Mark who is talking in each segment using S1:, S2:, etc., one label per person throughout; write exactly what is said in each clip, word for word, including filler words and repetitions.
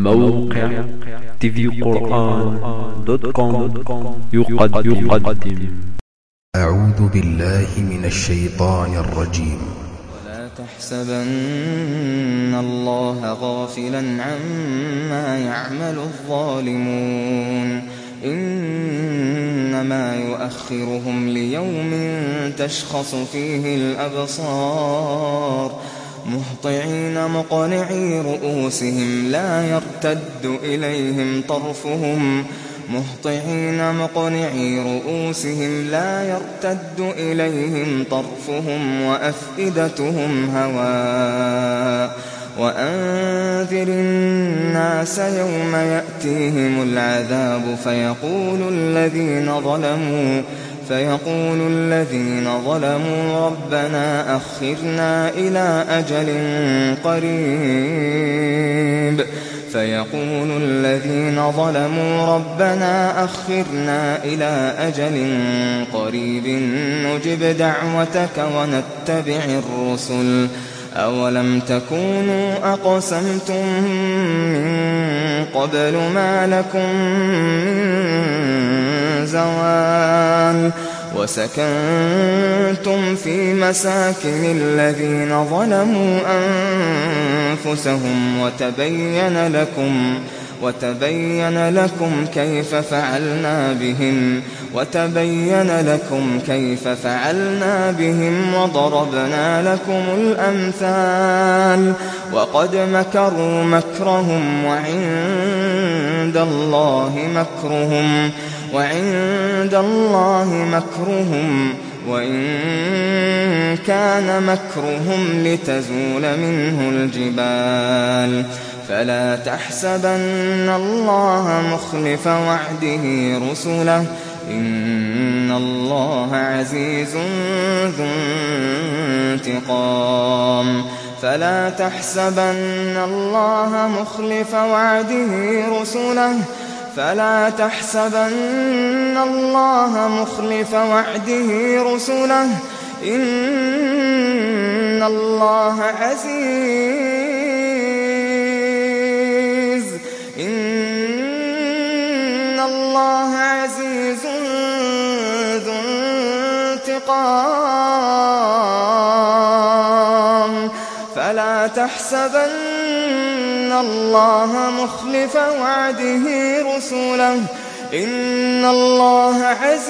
S1: موقع تي في قرآن دوت كوم يقدم.
S2: أعوذ بالله من الشيطان الرجيم.
S3: ولا تحسبن الله غافلا عما يعمل الظالمون إنما يؤخرهم ليوم تشخص فيه الأبصار مهطعين مقنعي رؤوسهم لا يرتد إليهم طرفهم مهطعين مقنعي رؤوسهم لا يرتد إليهم طرفهم وأفئدتهم هواء وأنذر الناس يوم يأتيهم العذاب فيقول الذين ظلموا فيقول الذين ظلموا ربنا أخرنا إلى أجل قريب فيقول الذين ظلموا ربنا أخرنا إلى أجل قريب نجب دعوتك ونتبع الرسل أولم تكونوا أقسمتم من قبل ما لكم من زوال وسكنتم في مساكن الذين ظلموا أنفسهم وتبين لكم وتبين لكم كيف فعلنا بهم وتبين لكم كيف فعلنا بهم وضربنا لكم الأمثال وقد مكروا مكرهم وعند الله مكرهم وعند الله مكرهم وإن كان مكرهم لتزول منه الجبال فلا تحسبن الله مخلف وعده رسله إن الله عزيز ذو انتقام فلا تحسبن الله مخلف وعده رسله فلا تحسبن الله مخلف وعده رسله إن الله عزيز إن الله عزيز ذو انتقام فلا تحسبن الله مخلف وعده رسله إن الله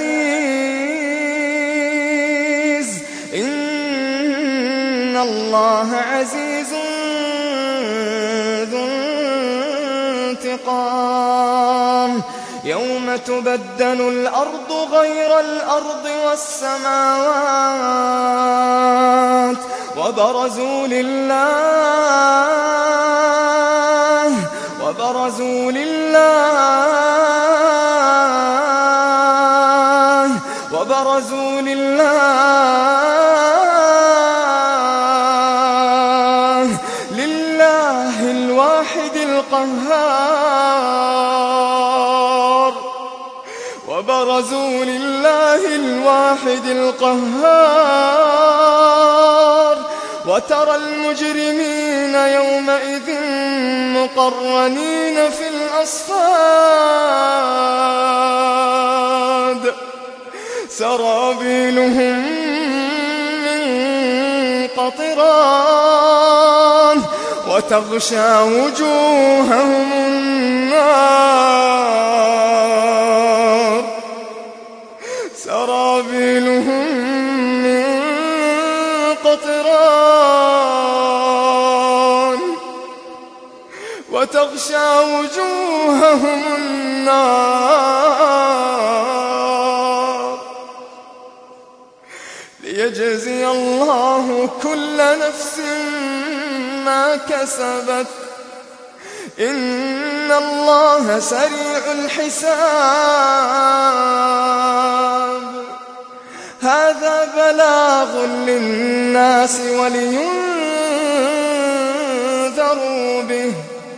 S3: عزيز إن الله عزيز ذو انتقام يوم تبدل الأرض غير الأرض والسماوات وبرزوا لله وبرزوا لله وبرزوا لله لله الواحد القهار وبرزوا لله الواحد القهار وترى المجرمين يومئذ مقرنين في الأصفاد سرابيلهم من قطران وتغشى وجوههم النار سرابيلهم من قطران وتغشى وجوههم النار ليجزي الله كل نفس ما كسبت إن الله سريع الحساب هذا بلاغ للناس ولينذروا به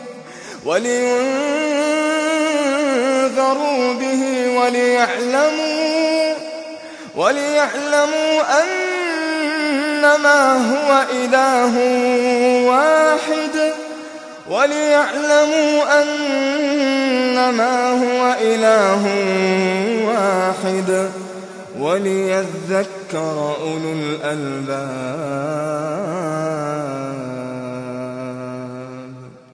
S3: ولينذروا به وليعلموا وليعلموا أنما هو إله واحد وليعلموا أنما هو إله واحد وليذكر أولو الألباب.